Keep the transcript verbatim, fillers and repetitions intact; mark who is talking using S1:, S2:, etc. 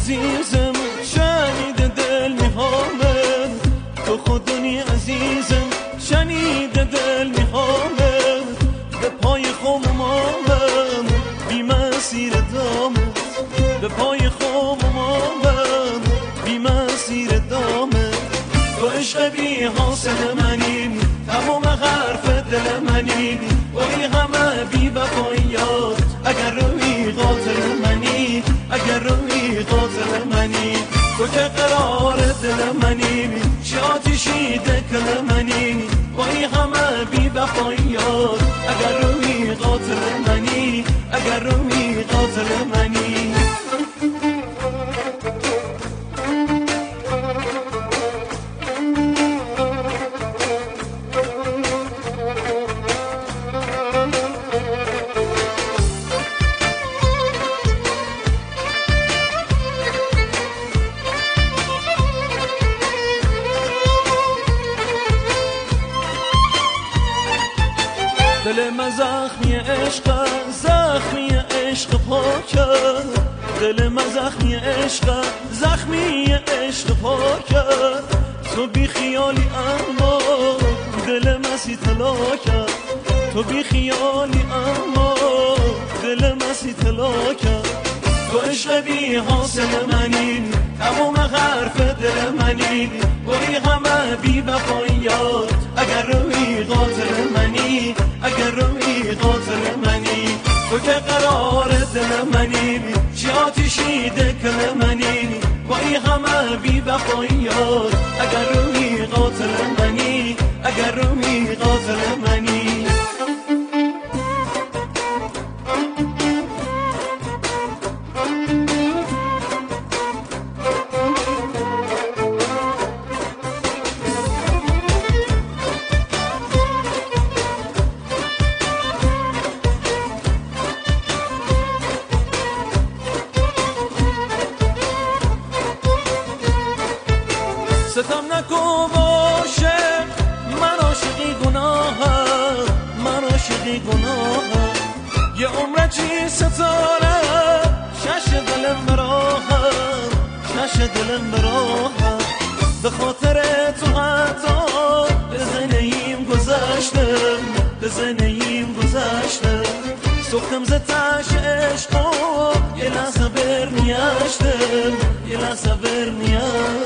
S1: عزیزم شنیده دل میخوامه، تو خودونی عزیزم شنیده دل میخوامه، به پای خمامم بی مسیر دامت، به پای خمامم بی مسیر دامت. تو عشق بی حاصل منی، تمام حرف دل منی، ولی همه بی وفاییات. اگر روی قاتل منی، اگر روی قاتل منی، تو که قرار دل منی، چه آتیشی دکل منی، ولی همه بی وفاییات. اگر روی قاتل منی، اگر روی قاتل منی. دل من زخمی عشق، زخمی عشق پاکه، دل من زخمی عشق، زخمی عشق پاکه. تو بی خیالی اما دل من سی طلاکه، تو بی خیالی اما دل من سی طلاکه. تو عشق بی حاصل منی، تمام حرف دل منی، ولی همه بی وفاییات. اگر روی قاتل منی، اگر روی قاتل منی، تو که قرار دل منی، چه آتیشی دکل منی، ولی همه بی وفاییات. اگر روی قاتل منی، اگر روی قاتل منی. ستم نکن باشه، من عاشقی گناهم، من عاشقی گناهم. یه عمر چی ستاره شش دلم براهم، شش دلم براهم. به خاطر تو حتی به زنهیم گذشتم، به زنهیم گذشتم. سختم ز تش عشق و یه لحظه برنیشتم، یه لحظه برنیشتم.